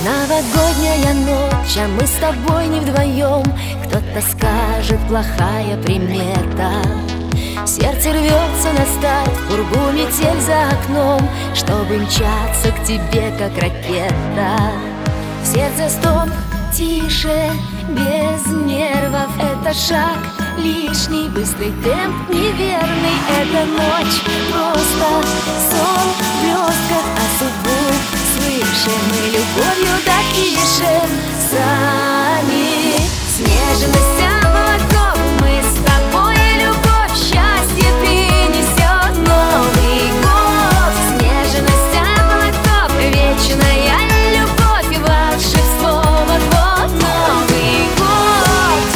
Новогодняя ночь, а мы с тобой не вдвоем. Кто-то скажет, плохая примета. Сердце рвется на старт, в пургу метель за окном, чтобы мчаться к тебе, как ракета. В сердце стоп, тише, без нервов. Это шаг лишний, быстрый темп неверный. Эта ночь просто сон в блестках, а судьбу свыше мы любовью допишем сами. Снежность облаков, мы с тобой, любовь, счастье принесет Новый год. Снежность облаков, вечная любовь, волшебство, вот Новый год.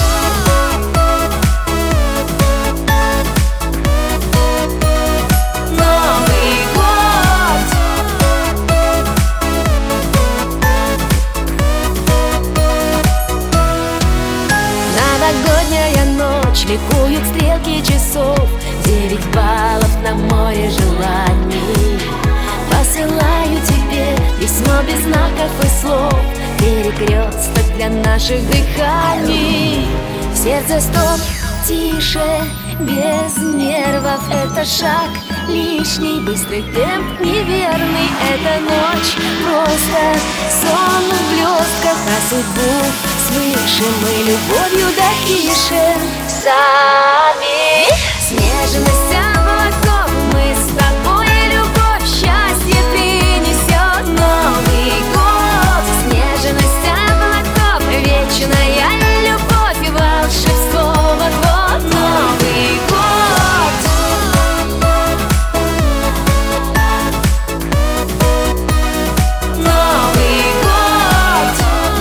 Новый год. Новогодняя ночь, ликуют стрелки часов, 9 баллов на море желаний. Посылаю тебе письмо без знаков и слов, перекресток для наших дыханий. В сердце стоп, тише, без нервов. Это шаг лишний, быстрый темп неверный. Эта ночь просто сон в блестках, а судьбу свыше мы любовью допишем сами. Снежность облаков, мы с тобой, любовь, счастье принесет Новый год. Снежность облаков, вечная любовь, волшебство, вот Новый год. Новый год.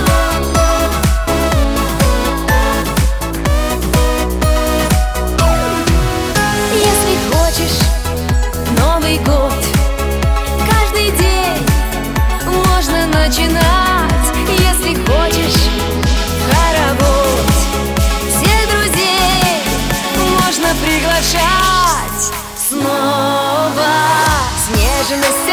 Если хочешь Новый год, каждый день можно начинать. Если хочешь хоровод, всех друзей можно приглашать снова. Снежность